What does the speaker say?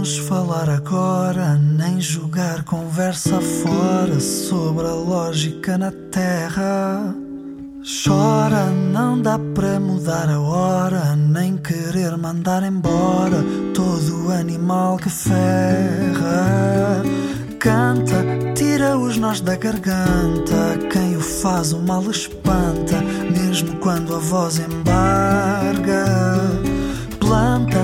vamos falar agora, nem jogar conversa fora sobre a lógica na terra. Chora, não dá para mudar a hora, nem querer mandar embora todo animal que ferra. Canta, tira os nós da garganta, quem o faz o mal espanta, mesmo quando a voz embarga. Planta,